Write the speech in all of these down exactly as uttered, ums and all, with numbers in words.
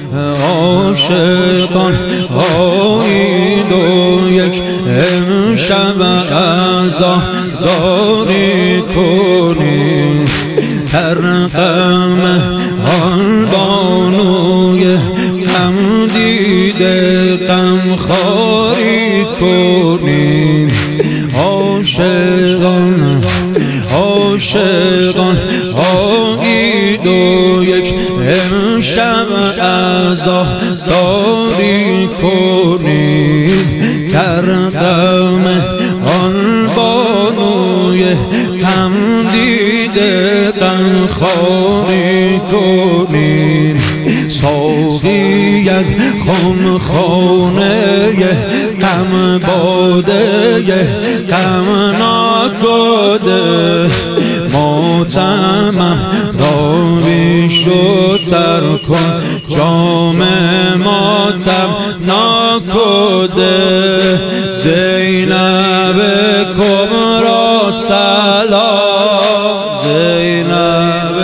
عاشقان آیید و یک امشب عزاداری کنید در غم آن بانوی غم دیده غم خواری کنید عاشقان عاشقان آیید و یک امشب عزاداری کنید در غم آن بانوی غم دیده غم خواری کنید ساقی از خمخانه غم باده غم ناکده ماتمم راویش و تر کن جام ماتم ناکده زینب کبرا سلام زینب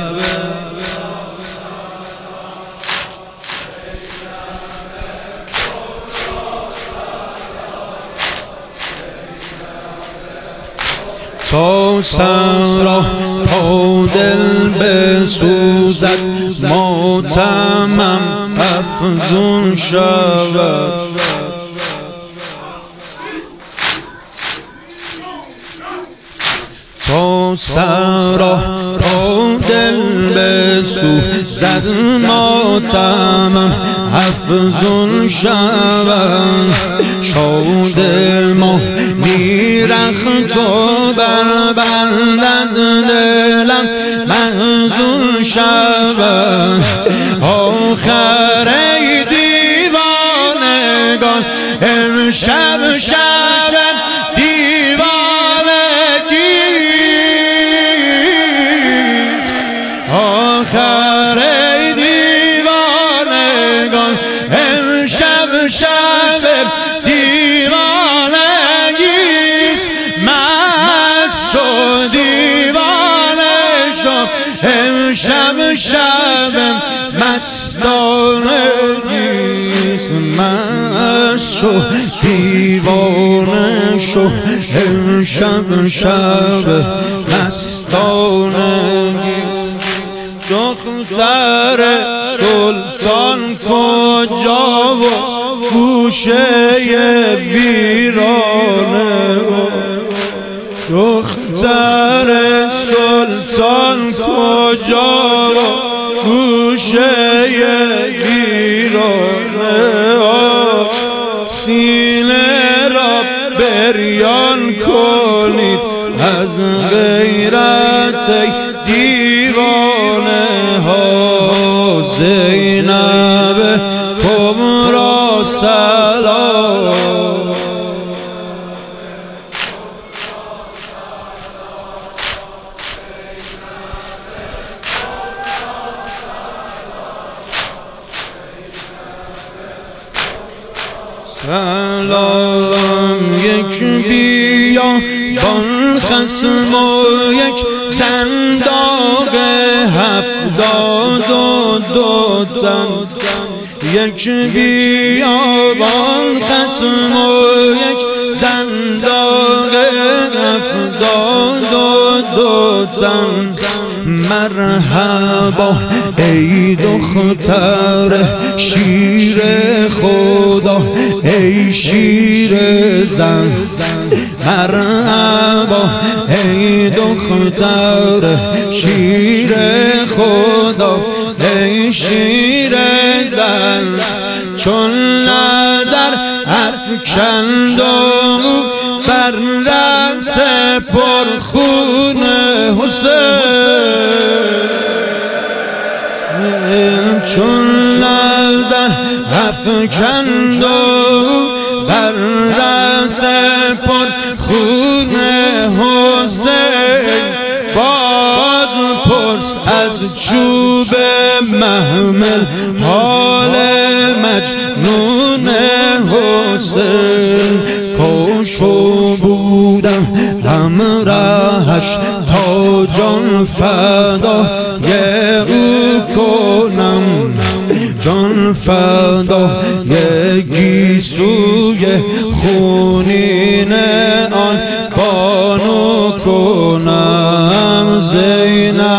تا سرا تا دل بسوزد ماتمم افزون شود تا سرا تا دل بسوزد ماتمم افزون شود شاد ما میرخت و بربندد دلم محزون شود آخر ای دیوانگان امشب شب دیوانگیست آخر ای دیوانگان امشب شب دیوانگیست مست شد دیوانه شد امشب شب مستانگیست مست شد دیوانه شد امشب شب مستانگیست دختر سلطان کجا و گوشه ویرانه دختر سلطان کجا و گوشه ویرانه سینه را بریان کنید از غیرت دیوانه ها زینب کبرا سلام سلام یک بیابان خصم و یک زنداق هفتاد و دو تن یک بیابان خصم و یک زنداق هفتاد و دو تن مرحبا ای دختر شیر خدا ای شیر زن مرحبا ای دختر شیر خدا ای شیر زن چون نظر افکند و بر رأس پرخون حسین چون نظر افکند و بر رأس پرخون حسین باز پرس از چوب محمل حال مجنون حسین کاشو بودم همراهش تا جان فدای او کنم جان فدای گیسوی خونین آن بانو کنم زینب